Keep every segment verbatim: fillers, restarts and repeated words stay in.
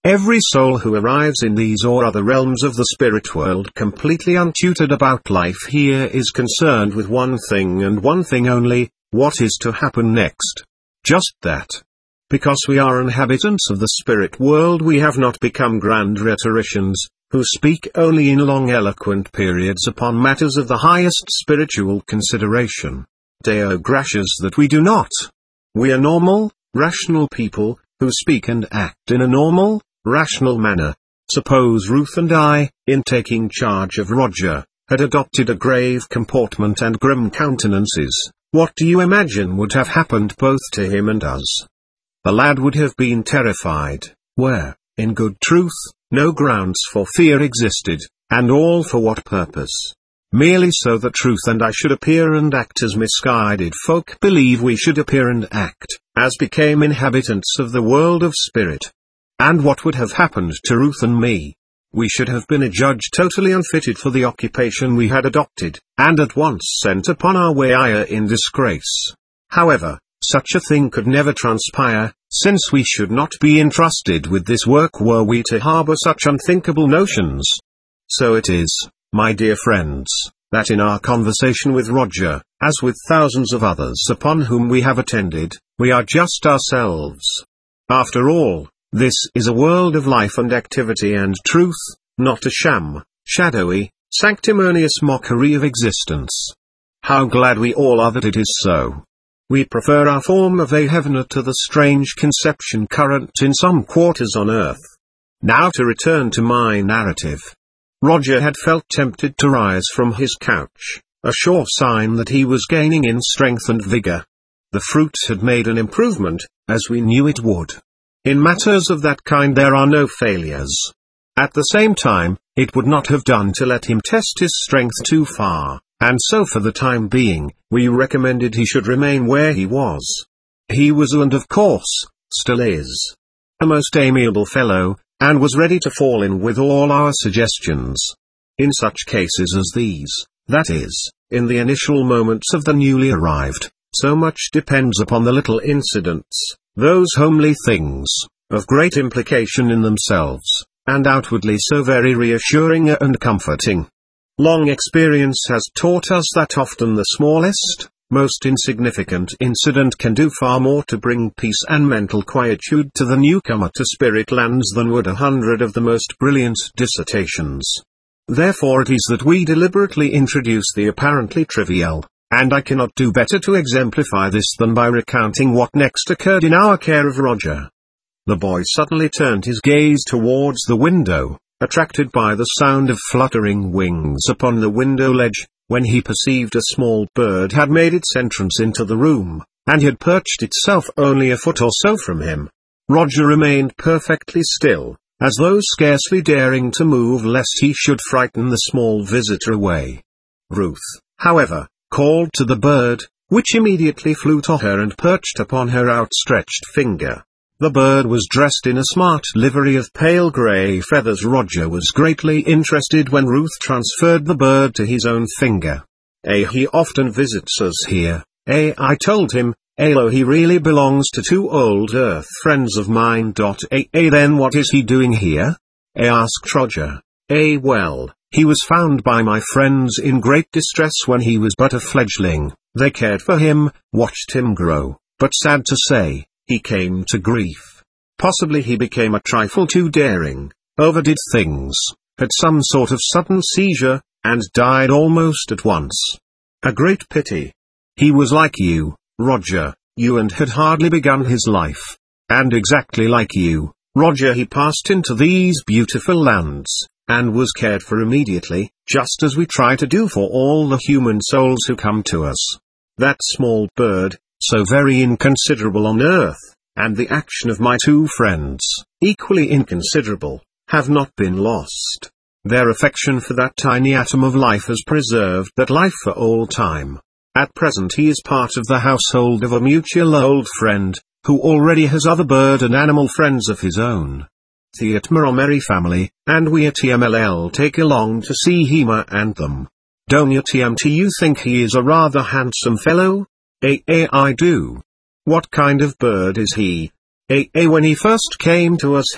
Every soul who arrives in these or other realms of the spirit world completely untutored about life here is concerned with one thing and one thing only: what is to happen next. Just that. Because we are inhabitants of the spirit world, we have not become grand rhetoricians, who speak only in long eloquent periods upon matters of the highest spiritual consideration. Deo gracias that we do not. We are normal, rational people, who speak and act in a normal, rational manner. Suppose Ruth and I, in taking charge of Roger, had adopted a grave comportment and grim countenances, what do you imagine would have happened both to him and us? The lad would have been terrified, where, in good truth, no grounds for fear existed, and all for what purpose? Merely so that Ruth and I should appear and act as misguided folk believe we should appear and act, as became inhabitants of the world of spirit. And what would have happened to Ruth and me? We should have been adjudged totally unfitted for the occupation we had adopted, and at once sent upon our way in disgrace. However, such a thing could never transpire, since we should not be entrusted with this work were we to harbor such unthinkable notions. So it is, my dear friends, that in our conversation with Roger, as with thousands of others upon whom we have attended, we are just ourselves. After all, this is a world of life and activity and truth, not a sham, shadowy, sanctimonious mockery of existence. How glad we all are that it is so. We prefer our form of a heavener to the strange conception current in some quarters on earth. Now to return to my narrative. Roger had felt tempted to rise from his couch, a sure sign that he was gaining in strength and vigor. The fruit had made an improvement, as we knew it would. In matters of that kind there are no failures. At the same time, it would not have done to let him test his strength too far, and so for the time being, we recommended he should remain where he was. He was and of course, still is, a most amiable fellow, and was ready to fall in with all our suggestions. In such cases as these, that is, in the initial moments of the newly arrived, so much depends upon the little incidents, those homely things, of great implication in themselves, and outwardly so very reassuring and comforting. Long experience has taught us that often the smallest, most insignificant incident can do far more to bring peace and mental quietude to the newcomer to spirit lands than would a hundred of the most brilliant dissertations. Therefore it is that we deliberately introduce the apparently trivial, and I cannot do better to exemplify this than by recounting what next occurred in our care of Roger. The boy suddenly turned his gaze towards the window, attracted by the sound of fluttering wings upon the window ledge, when he perceived a small bird had made its entrance into the room, and had perched itself only a foot or so from him. Roger remained perfectly still, as though scarcely daring to move lest he should frighten the small visitor away. Ruth, however, called to the bird, which immediately flew to her and perched upon her outstretched finger. The bird was dressed in a smart livery of pale grey feathers. Roger was greatly interested when Ruth transferred the bird to his own finger. Eh, he often visits us here, eh, I told him. Eh, oh, he really belongs to two old earth friends of mine. Eh, eh, then what is he doing here? Eh, asked Roger. Eh, well, he was found by my friends in great distress when he was but a fledgling. They cared for him, watched him grow, but sad to say, he came to grief. Possibly he became a trifle too daring, overdid things, had some sort of sudden seizure, and died almost at once. A great pity. He was like you, Roger, you and had hardly begun his life. And exactly like you, Roger, he passed into these beautiful lands, and was cared for immediately, just as we try to do for all the human souls who come to us. That small bird, so very inconsiderable on earth, and the action of my two friends, equally inconsiderable, have not been lost. Their affection for that tiny atom of life has preserved that life for all time. At present he is part of the household of a mutual old friend, who already has other bird and animal friends of his own. The Atma are a merry family, and we at T M L L take along to see him and them. Don't you T M T you think he is a rather handsome fellow? Eh, eh, I do. What kind of bird is he? Eh, eh, when he first came to us here,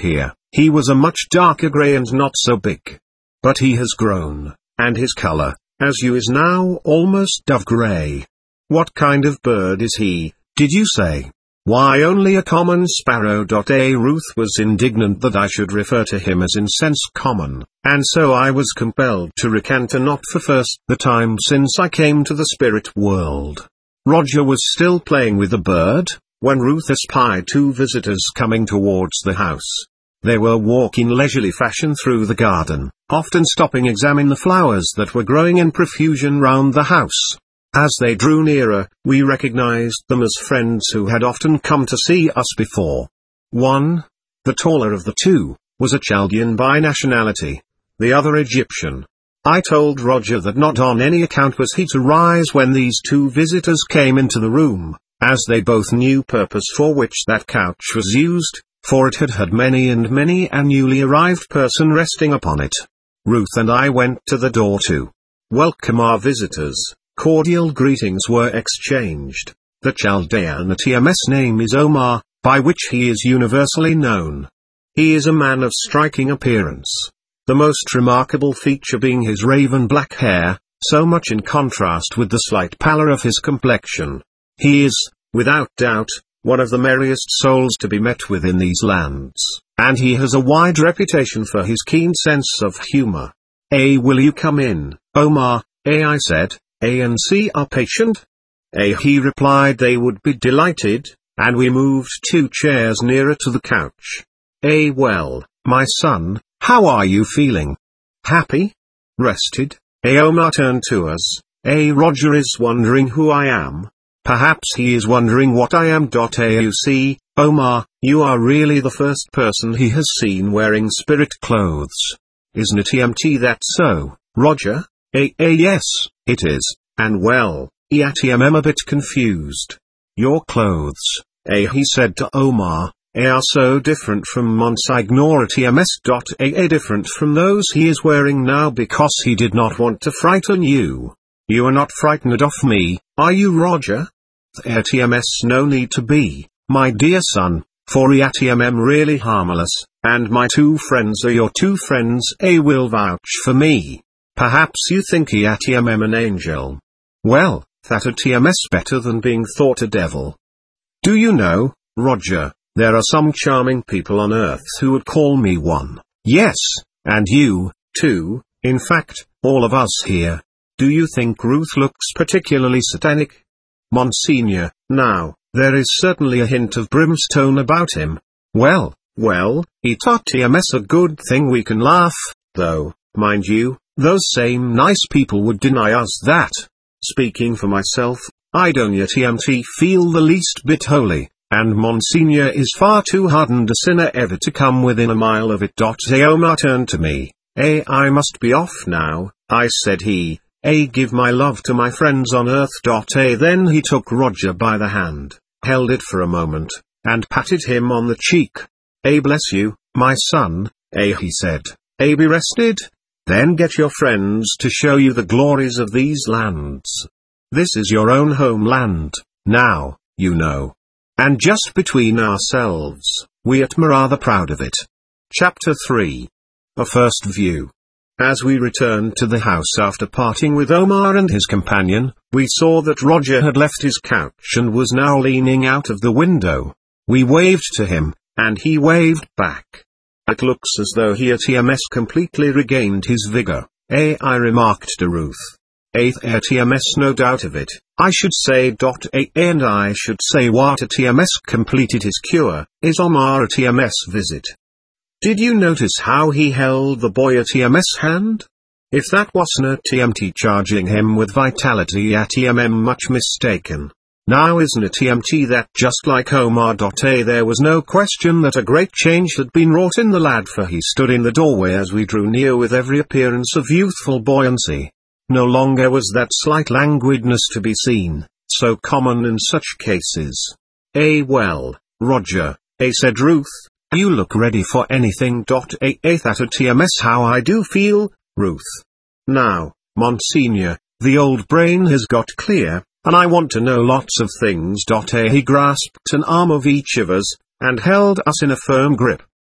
He was a much darker grey and not so big. But he has grown, and his color, as you is now almost dove grey. What kind of bird is he, did you say? Why, only a common sparrow. A Ruth was indignant that I should refer to him as in sense common, and so I was compelled to recant a not for first the time since I came to the spirit world. Roger was still playing with the bird, when Ruth espied two visitors coming towards the house. They were walking leisurely fashion through the garden, often stopping to examine the flowers that were growing in profusion round the house. As they drew nearer, we recognized them as friends who had often come to see us before. One, the taller of the two, was a Chaldean by nationality, the other Egyptian. I told Roger that not on any account was he to rise when these two visitors came into the room, as they both knew purpose for which that couch was used, for it had had many and many a newly arrived person resting upon it. Ruth and I went to the door to welcome our visitors. Cordial greetings were exchanged. The Chaldean T M S name is Omar, by which he is universally known. He is a man of striking appearance, the most remarkable feature being his raven black hair, so much in contrast with the slight pallor of his complexion. He is, without doubt, one of the merriest souls to be met with in these lands, and he has a wide reputation for his keen sense of humor. "A will you come in, Omar?" A I said. A and C are patient? A he replied they would be delighted, and we moved two chairs nearer to the couch. A well, my son, how are you feeling? Happy? Rested? A Omar turned to us. A Roger is wondering who I am. Perhaps he is wondering what I am. A you see, Omar, you are really the first person he has seen wearing spirit clothes. Isn't it E M T that so, Roger? A a yes, it is, and well, E A T M M a bit confused. Your clothes, A he said to Omar, A are so different from Monsignor T M S. A a different from those he is wearing now because he did not want to frighten you. You are not frightened of me, are you, Roger? A T M S no need to be, my dear son, for E A T M M really harmless, and my two friends are your two friends. A will vouch for me. Perhaps you think E A T M M an angel. Well, that a T M S better than being thought a devil. Do you know, Roger, there are some charming people on earth who would call me one. Yes, and you, too, in fact, all of us here. Do you think Ruth looks particularly satanic? Monsignor, now, there is certainly a hint of brimstone about him. Well, well, it's T M S a good thing we can laugh, though, mind you. Those same nice people would deny us that. Speaking for myself, I don't yet E M T feel the least bit holy, and Monsignor is far too hardened a sinner ever to come within a mile of it. A Omar turned to me. A I must be off now, I said he. A give my love to my friends on earth. A then he took Roger by the hand, held it for a moment, and patted him on the cheek. A bless you, my son, A he said. A be rested? Then get your friends to show you the glories of these lands. This is your own homeland, now, you know. And just between ourselves, we are rather proud of it. Chapter three. A First View. As we returned to the house after parting with Omar and his companion, we saw that Roger had left his couch and was now leaning out of the window. We waved to him, and he waved back. It looks as though he at E M S completely regained his vigor, A I remarked to Ruth. A at E M S no doubt of it, I should say. A and I should say what at E M S completed his cure, is Omar at E M S visit. Did you notice how he held the boy at E M S hand? If that wasn't a T M T charging him with vitality at E M M much mistaken. Now isn't it T M T that just like Omar. A there was no question that a great change had been wrought in the lad, for he stood in the doorway as we drew near with every appearance of youthful buoyancy. No longer was that slight languidness to be seen, so common in such cases. A well, Roger, A said Ruth, you look ready for anything. A A that at T M S how I do feel, Ruth. Now, Monsignor, the old brain has got clear, and I want to know lots of things. A he grasped an arm of each of us, and held us in a firm grip.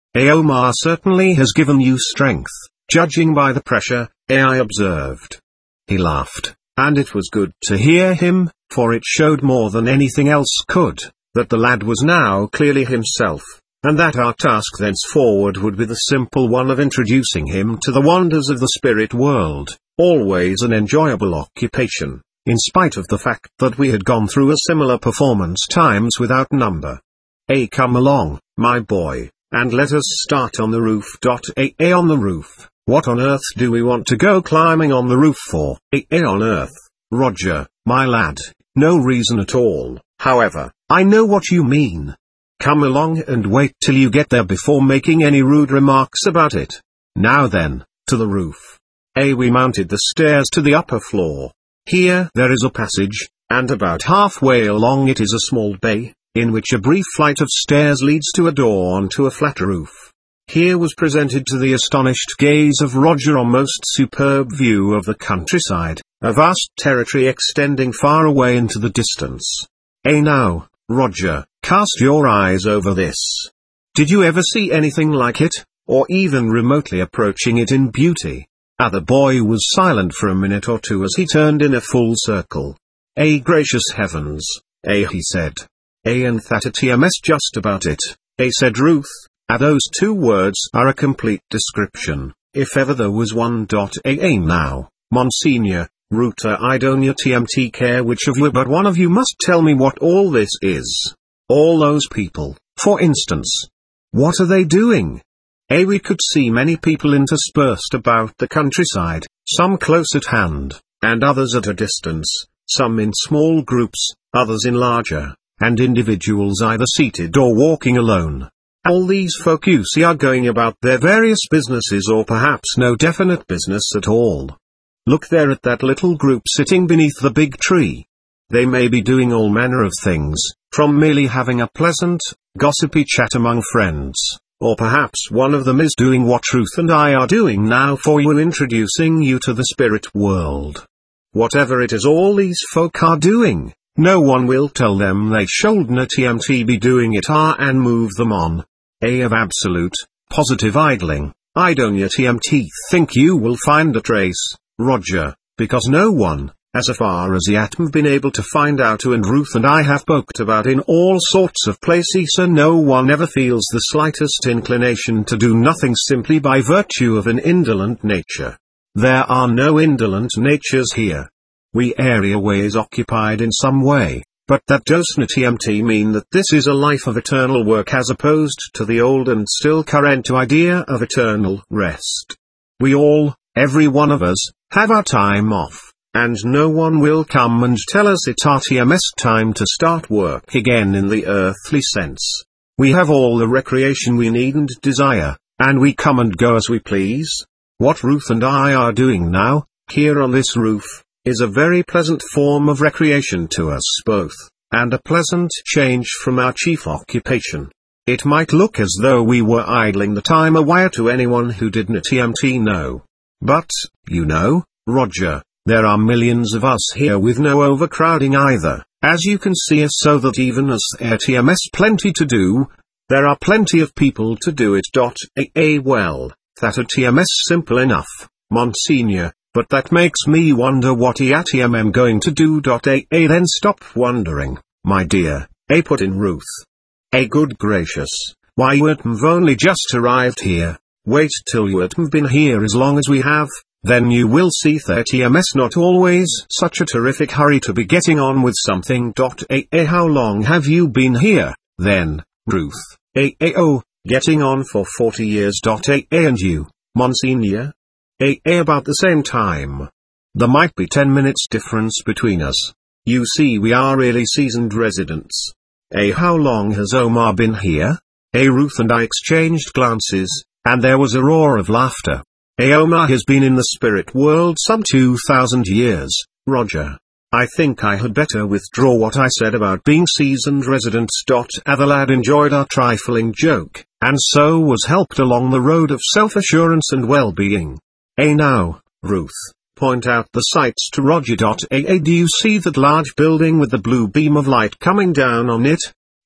A Omar certainly has given you strength, judging by the pressure, I observed. He laughed, and it was good to hear him, for it showed more than anything else could, that the lad was now clearly himself, and that our task thenceforward would be the simple one of introducing him to the wonders of the spirit world, always an enjoyable occupation, in spite of the fact that we had gone through a similar performance times without number. A come along, my boy, and let us start on the roof. A, a on the roof. What on earth do we want to go climbing on the roof for? A, a on earth, Roger, my lad, no reason at all. However, I know what you mean. Come along and wait till you get there before making any rude remarks about it. Now then, to the roof. A we mounted the stairs to the upper floor. Here there is a passage, and about halfway along it is a small bay, in which a brief flight of stairs leads to a door onto a flat roof. Here was presented to the astonished gaze of Roger a most superb view of the countryside, a vast territory extending far away into the distance. A now, Roger, cast your eyes over this. Did you ever see anything like it, or even remotely approaching it in beauty? Ah, the boy was silent for a minute or two as he turned in a full circle. A gracious heavens, A he said. A and that a T M S just about it, A said Ruth, ah those two words are a complete description, if ever there was one. A A now, Monsignor, Ruta Idonia T M T care which of you but one of you must tell me what all this is. All those people, for instance. What are they doing? A we could see many people interspersed about the countryside, some close at hand, and others at a distance, some in small groups, others in larger, and individuals either seated or walking alone. All these folk you see are going about their various businesses or perhaps no definite business at all. Look there at that little group sitting beneath the big tree. They may be doing all manner of things, from merely having a pleasant, gossipy chat among friends, or perhaps one of them is doing what Ruth and I are doing now for you in introducing you to the spirit world. Whatever it is all these folk are doing, no one will tell them they shouldn't T M T be doing it ah and move them on. A of absolute, positive idling, I don't yet T M T think you will find a trace, Roger, because no one, as far as yet have been able to find out who and Ruth and I have poked about in all sorts of places so no one ever feels the slightest inclination to do nothing simply by virtue of an indolent nature. There are no indolent natures here. We area ways occupied in some way, but that doesn't T M T mean that this is a life of eternal work as opposed to the old and still current idea of eternal rest. We all, every one of us, have our time off, and no one will come and tell us it's our T M S time to start work again in the earthly sense. We have all the recreation we need and desire, and we come and go as we please. What Ruth and I are doing now, here on this roof, is a very pleasant form of recreation to us both, and a pleasant change from our chief occupation. It might look as though we were idling the time away to anyone who didn't T M T know. But, you know, Roger, there are millions of us here with no overcrowding either, as you can see, so that even as there T M S plenty to do, there are plenty of people to do it. A, a well, that a T M S simple enough, Monsignor, but that makes me wonder what I am going to do. A, a then stop wondering, my dear, A put in Ruth. A good gracious, why you have only just arrived here. Wait till you have been here as long as we have, then you will see that T M S not always such a terrific hurry to be getting on with something. A, a how long have you been here, then, Ruth? A, a oh, getting on for forty years. A, a and you, Monsignor? A, a about the same time. There might be ten minutes difference between us. You see we are really seasoned residents. A, how long has Omar been here? A, Ruth and I exchanged glances, and there was a roar of laughter. A, Omar has been in the spirit world some two thousand years, Roger. I think I had better withdraw what I said about being seasoned residents. A, the lad enjoyed our trifling joke, and so was helped along the road of self-assurance and well-being. A, now, Ruth, point out the sights to Roger. A, a do you see that large building with the blue beam of light coming down on it?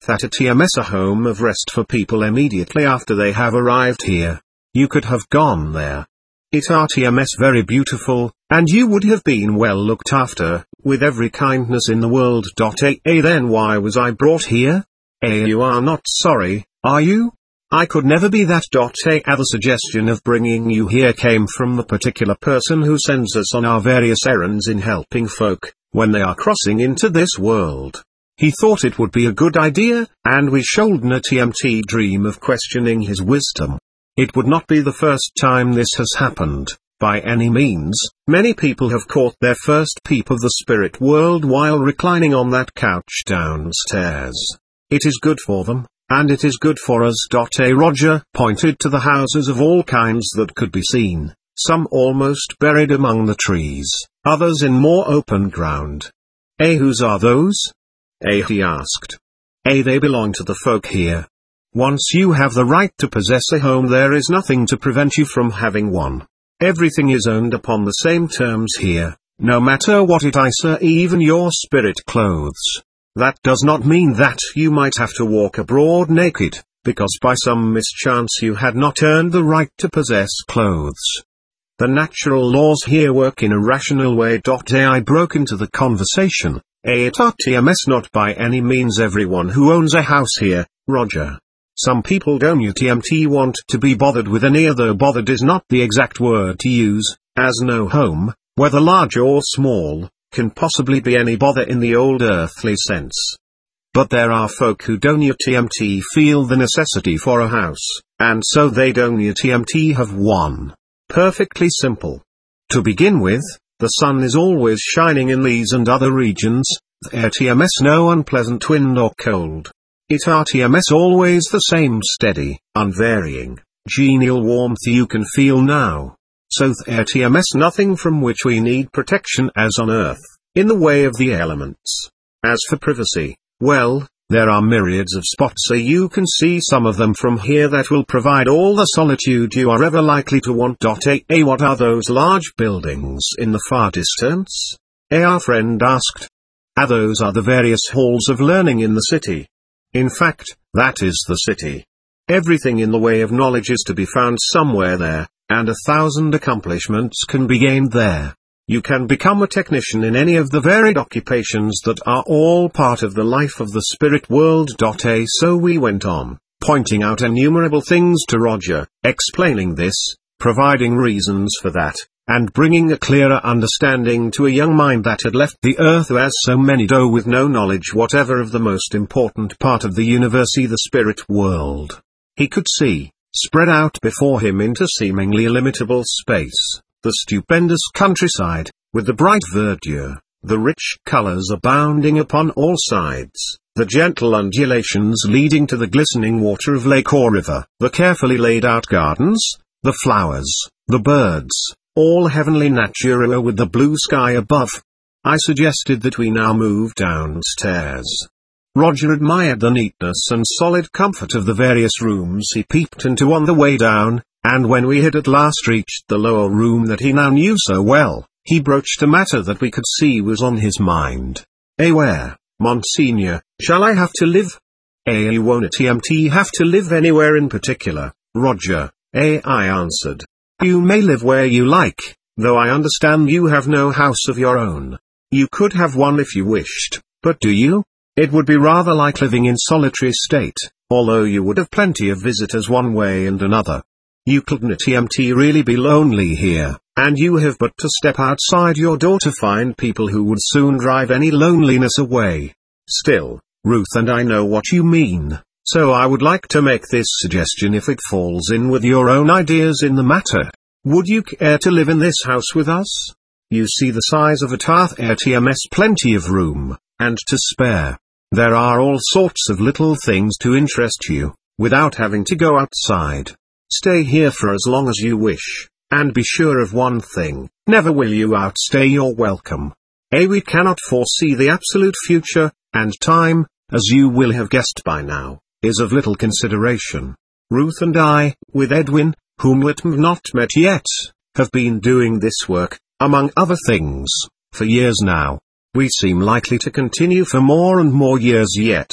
that a T M S, a home of rest for people immediately after they have arrived here. You could have gone there. It are T M S very beautiful, and you would have been well looked after, with every kindness in the world. A a then why was I brought here? A you are not sorry, are you? I could never be that. A the suggestion of bringing you here came from the particular person who sends us on our various errands in helping folk, when they are crossing into this world. He thought it would be a good idea, and we shoulden a T M T dream of questioning his wisdom. It would not be the first time this has happened, by any means. Many people have caught their first peep of the spirit world while reclining on that couch downstairs. It is good for them, and it is good for us. A Roger pointed to the houses of all kinds that could be seen, some almost buried among the trees, others in more open ground. A whose are those? A he asked. A they belong to the folk here. Once you have the right to possess a home, there is nothing to prevent you from having one. Everything is owned upon the same terms here, no matter what it is, even your spirit clothes. That does not mean that you might have to walk abroad naked, because by some mischance you had not earned the right to possess clothes. The natural laws here work in a rational way. A I broke into the conversation. A it are T M S, not by any means everyone who owns a house here, Roger. Some people don't T M T want to be bothered with any other. Bothered is not the exact word to use, as no home, whether large or small, can possibly be any bother in the old earthly sense. But there are folk who don't T M T feel the necessity for a house, and so they don't T M T have one. Perfectly simple. To begin with, the sun is always shining in these and other regions, there T M S no unpleasant wind or cold. It are T M S always the same steady, unvarying, genial warmth you can feel now. So there T M S nothing from which we need protection as on earth, in the way of the elements. As for privacy, well, there are myriads of spots so you can see some of them from here that will provide all the solitude you are ever likely to want. A a what are those large buildings in the far distance? A our friend asked. Ah those are the various halls of learning in the city. In fact, that is the city. Everything in the way of knowledge is to be found somewhere there, and a thousand accomplishments can be gained there. You can become a technician in any of the varied occupations that are all part of the life of the spirit world. A so we went on, pointing out innumerable things to Roger, explaining this, providing reasons for that, and bringing a clearer understanding to a young mind that had left the earth as so many do with no knowledge whatever of the most important part of the universe, the spirit world. He could see, spread out before him into seemingly illimitable space, the stupendous countryside, with the bright verdure, the rich colors abounding upon all sides, the gentle undulations leading to the glistening water of lake or river, the carefully laid out gardens, the flowers, the birds, all heavenly natura with the blue sky above. I suggested that we now move downstairs. Roger admired the neatness and solid comfort of the various rooms he peeped into on the way down, and when we had at last reached the lower room that he now knew so well, he broached a matter that we could see was on his mind. A where, Monsignor, shall I have to live? A you won't T M T have to live anywhere in particular, Roger, A I answered. You may live where you like, though I understand you have no house of your own. You could have one if you wished, but do you? It would be rather like living in solitary state, although you would have plenty of visitors one way and another. You couldn't T M T really be lonely here, and you have but to step outside your door to find people who would soon drive any loneliness away. Still, Ruth and I know what you mean. So I would like to make this suggestion if it falls in with your own ideas in the matter. Would you care to live in this house with us? You see the size of it are there T M S plenty of room, and to spare. There are all sorts of little things to interest you, without having to go outside. Stay here for as long as you wish, and be sure of one thing, never will you outstay your welcome. A we cannot foresee the absolute future, and time, as you will have guessed by now, is of little consideration. Ruth and I, with Edwin, whom we have not met yet, have been doing this work, among other things, for years now. We seem likely to continue for more and more years yet.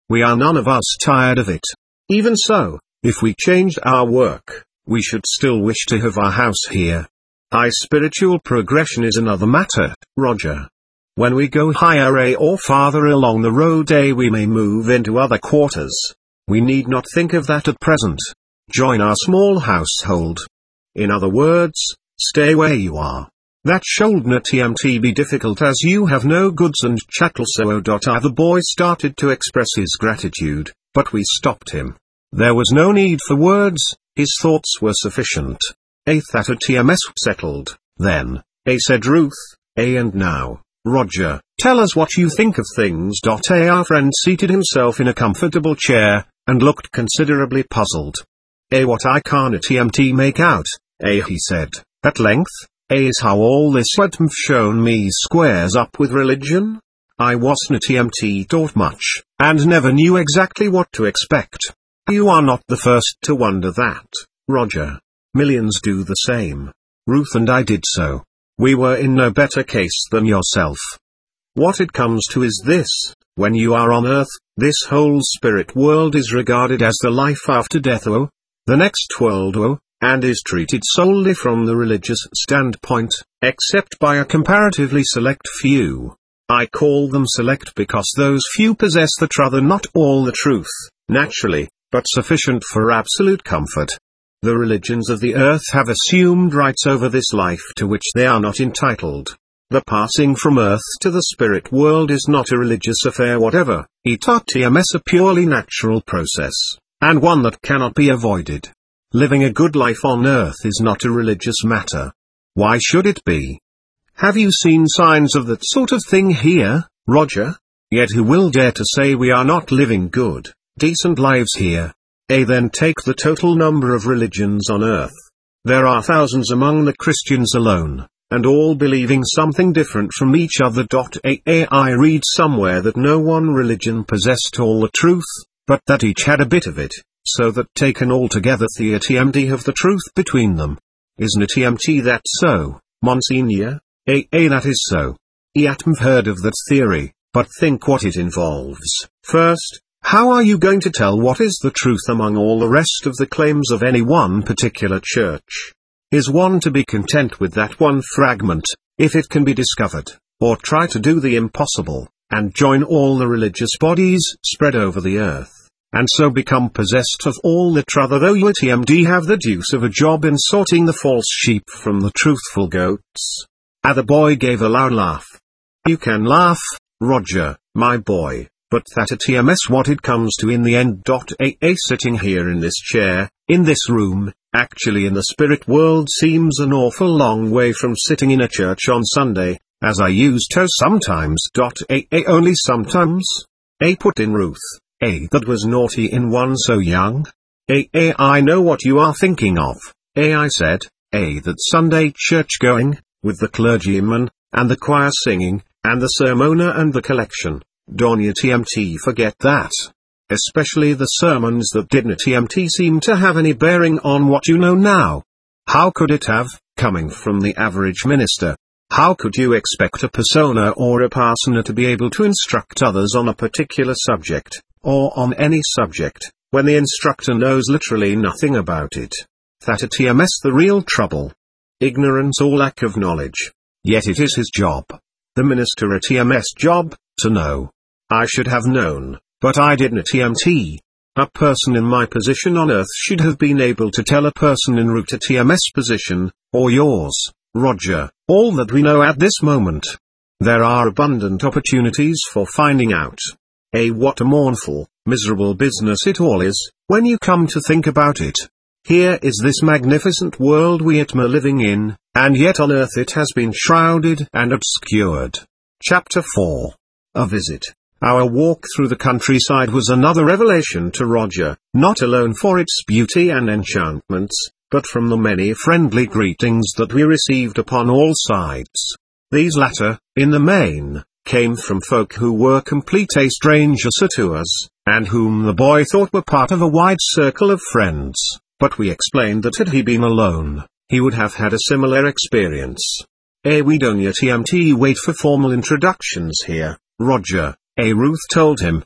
We are none of us tired of it. Even so, if we changed our work, we should still wish to have our house here. Our spiritual progression is another matter, Roger. When we go higher a or farther along the road a we may move into other quarters. We need not think of that at present. Join our small household. In other words, stay where you are. That should not be difficult as you have no goods and chattel so. I The boy started to express his gratitude, but we stopped him. There was no need for words, his thoughts were sufficient. A that T M S settled, then, A said Ruth, A and now, Roger, tell us what you think of things. A Our friend seated himself in a comfortable chair, and looked considerably puzzled. A what I can't T M T make out, A he said, at length, A is how all this what you've shown me squares up with religion? I wasn't T M T taught much, and never knew exactly what to expect. You are not the first to wonder that, Roger. Millions do the same. Ruth and I did so. We were in no better case than yourself. What it comes to is this, when you are on earth, this whole spirit world is regarded as the life after death oh, the next world oh, and is treated solely from the religious standpoint, except by a comparatively select few. I call them select because those few possess the truth, not all the truth, naturally, but sufficient for absolute comfort. The religions of the earth have assumed rights over this life to which they are not entitled. The passing from earth to the spirit world is not a religious affair whatever, it is a purely natural process, and one that cannot be avoided. Living a good life on earth is not a religious matter. Why should it be? Have you seen signs of that sort of thing here, Roger? Yet who will dare to say we are not living good, decent lives here? A then take the total number of religions on earth. There are thousands among the Christians alone, and all believing something different from each other. A I read somewhere that no one religion possessed all the truth, but that each had a bit of it, so that taken all together the T M D have the truth between them. Isn't it T M T that so, Monsignor? A A that is so. I've heard of that theory, but think what it involves. First, how are you going to tell what is the truth among all the rest of the claims of any one particular church? Is one to be content with that one fragment, if it can be discovered, or try to do the impossible, and join all the religious bodies spread over the earth, and so become possessed of all the truth, though you T M D have the deuce of a job in sorting the false sheep from the truthful goats? Ah, the boy gave a loud laugh. You can laugh, Roger, my boy. But that T M S what it comes to in the end. A A sitting here in this chair, in this room, actually in the spirit world seems an awful long way from sitting in a church on Sunday, as I used to sometimes. A A only sometimes? A put in Ruth. A that was naughty in one so young? A A I know what you are thinking of. A I said, A that Sunday church going, with the clergyman, and the choir singing, and the sermoner and the collection. Don't you T M T forget that. Especially the sermons that didn't T M T seem to have any bearing on what you know now. How could it have, coming from the average minister? How could you expect a persona or a parsona to be able to instruct others on a particular subject, or on any subject, when the instructor knows literally nothing about it? That T M S the real trouble. Ignorance or lack of knowledge. Yet it is his job. The minister a T M S job, to know. I should have known, but I didn't T M T. A person in my position on earth should have been able to tell a person en route to T M S position, or yours, Roger, all that we know at this moment. There are abundant opportunities for finding out. A what a mournful, miserable business it all is, when you come to think about it. Here is this magnificent world we are living in, and yet on earth it has been shrouded and obscured. Chapter four. A visit. Our walk through the countryside was another revelation to Roger, not alone for its beauty and enchantments, but from the many friendly greetings that we received upon all sides. These latter, in the main, came from folk who were complete strangers to us, and whom the boy thought were part of a wide circle of friends, but we explained that had he been alone, he would have had a similar experience. Eh, we don't T M T wait for formal introductions here, Roger, A Ruth told him.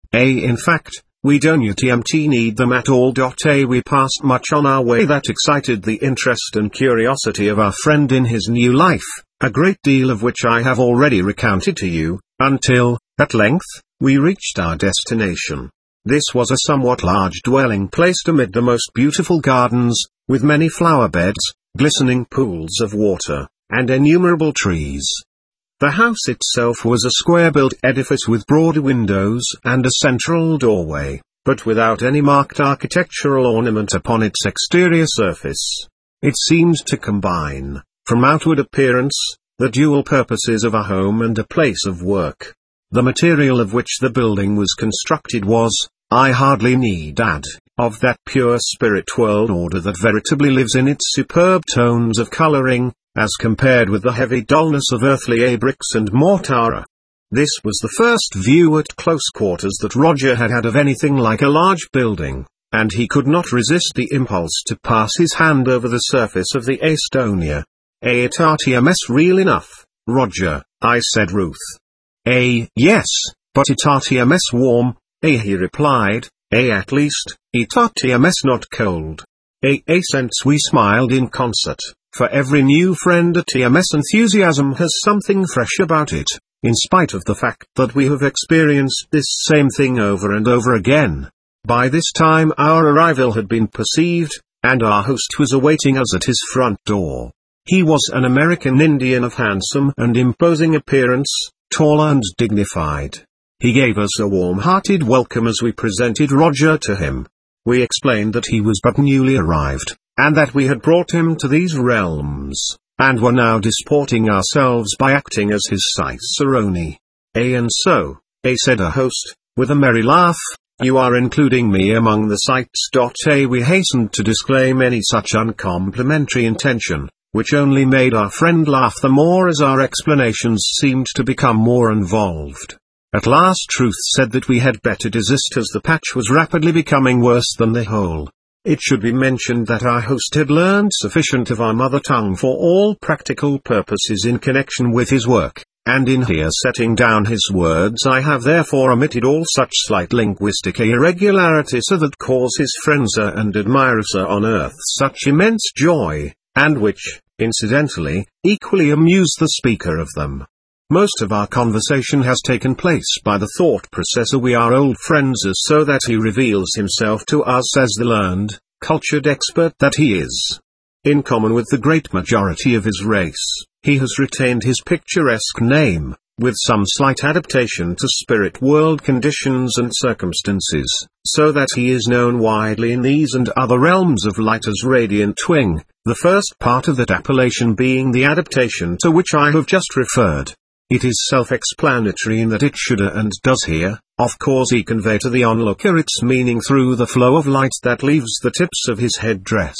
A. In fact, we don't need them at all. A. We passed much on our way that excited the interest and curiosity of our friend in his new life, a great deal of which I have already recounted to you, until, at length, we reached our destination. This was a somewhat large dwelling placed amid the most beautiful gardens, with many flower beds, glistening pools of water, and innumerable trees. The house itself was a square-built edifice with broad windows and a central doorway, but without any marked architectural ornament upon its exterior surface. It seemed to combine, from outward appearance, the dual purposes of a home and a place of work. The material of which the building was constructed was, I hardly need add, of that pure spirit world order that veritably lives in its superb tones of coloring, as compared with the heavy dullness of earthly bricks and mortar. This was the first view at close quarters that Roger had had of anything like a large building, and he could not resist the impulse to pass his hand over the surface of the Estonia. A. It R T M S real enough, Roger, I said Ruth. A. Yes, but it R T M S warm, A. He replied, A. At least, it R T M S not cold. A. A. Since we smiled in concert. For every new friend a T M S enthusiasm has something fresh about it, in spite of the fact that we have experienced this same thing over and over again. By this time our arrival had been perceived, and our host was awaiting us at his front door. He was an American Indian of handsome and imposing appearance, tall and dignified. He gave us a warm-hearted welcome as we presented Roger to him. We explained that he was but newly arrived, and that we had brought him to these realms, and were now disporting ourselves by acting as his cicerone. A. And so, A. said our host, with a merry laugh, you are including me among the sights. A. We hastened to disclaim any such uncomplimentary intention, which only made our friend laugh the more as our explanations seemed to become more involved. At last Ruth said that we had better desist as the patch was rapidly becoming worse than the whole. It should be mentioned that our host had learned sufficient of our mother tongue for all practical purposes in connection with his work, and in here setting down his words I have therefore omitted all such slight linguistic irregularities that cause his friends and admirers on earth such immense joy, and which, incidentally, equally amuse the speaker of them. Most of our conversation has taken place by the thought processor we are old friends as so that he reveals himself to us as the learned, cultured expert that he is. In common with the great majority of his race, he has retained his picturesque name, with some slight adaptation to spirit world conditions and circumstances, so that he is known widely in these and other realms of light as Radiant Wing, the first part of that appellation being the adaptation to which I have just referred. It is self-explanatory in that it should and does here, of course, he convey to the onlooker its meaning through the flow of light that leaves the tips of his headdress.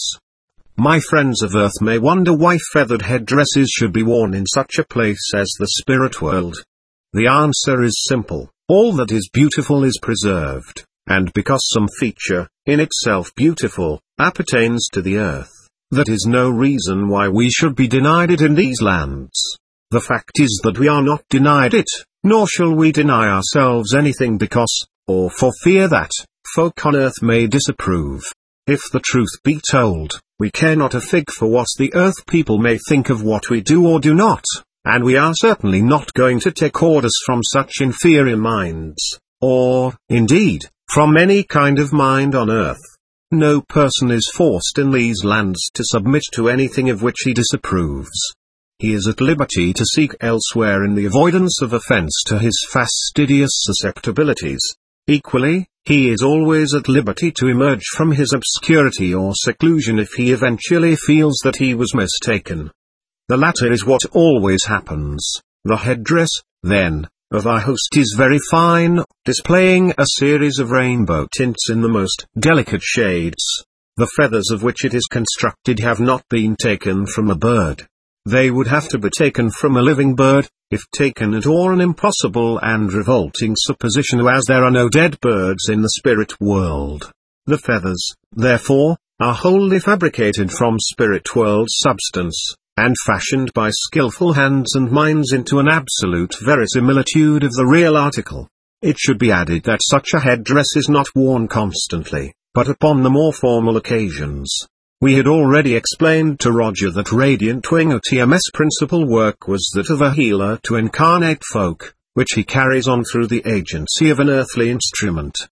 My friends of Earth may wonder why feathered headdresses should be worn in such a place as the spirit world. The answer is simple: all that is beautiful is preserved, and because some feature, in itself beautiful, appertains to the earth, that is no reason why we should be denied it in these lands. The fact is that we are not denied it, nor shall we deny ourselves anything because, or for fear that, folk on earth may disapprove. If the truth be told, we care not a fig for what the earth people may think of what we do or do not, and we are certainly not going to take orders from such inferior minds, or, indeed, from any kind of mind on earth. No person is forced in these lands to submit to anything of which he disapproves. He is at liberty to seek elsewhere in the avoidance of offense to his fastidious susceptibilities. Equally, he is always at liberty to emerge from his obscurity or seclusion if he eventually feels that he was mistaken. The latter is what always happens. The headdress, then, of our host is very fine, displaying a series of rainbow tints in the most delicate shades. The feathers of which it is constructed have not been taken from a bird. They would have to be taken from a living bird, if taken at all, an impossible and revolting supposition, as there are no dead birds in the spirit world. The feathers, therefore, are wholly fabricated from spirit world substance, and fashioned by skillful hands and minds into an absolute verisimilitude of the real article. It should be added that such a headdress is not worn constantly, but upon the more formal occasions. We had already explained to Roger that Radiant Wing O T M S principal work was that of a healer to incarnate folk, which he carries on through the agency of an earthly instrument.